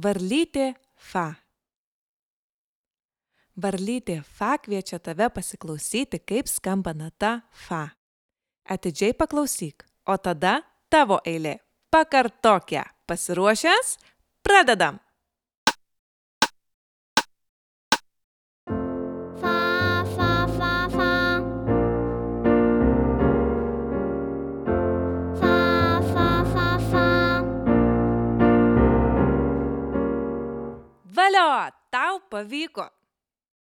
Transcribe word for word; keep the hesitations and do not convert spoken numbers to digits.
Varlytė fa. Varlytė fa kviečia tave pasiklausyti, kaip skamba nata fa. Atidžiai paklausyk, o tada tavo eilė. Pakartok ją. Pasiruošęs? Pradedam. Fa, fa, fa, fa. Fa, fa, fa, fa. Valio, tau pavyko.